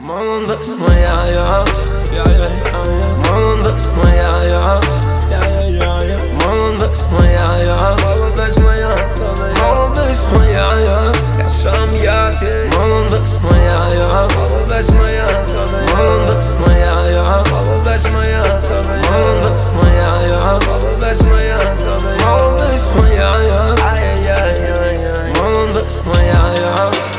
Malandık sana ya ya. Malandık sana ya ya. Malandık sana ya ya. Malandık sana ya. Malandık sana ya ya. Yaşam yati. Malandık sana ya ya. Malandık sana ya. Malandık sana ya ya. Malandık sana ya. Malandık sana ya ya. Malandık sana ya. Malandık sana ya ya. Malandık sana ya ya.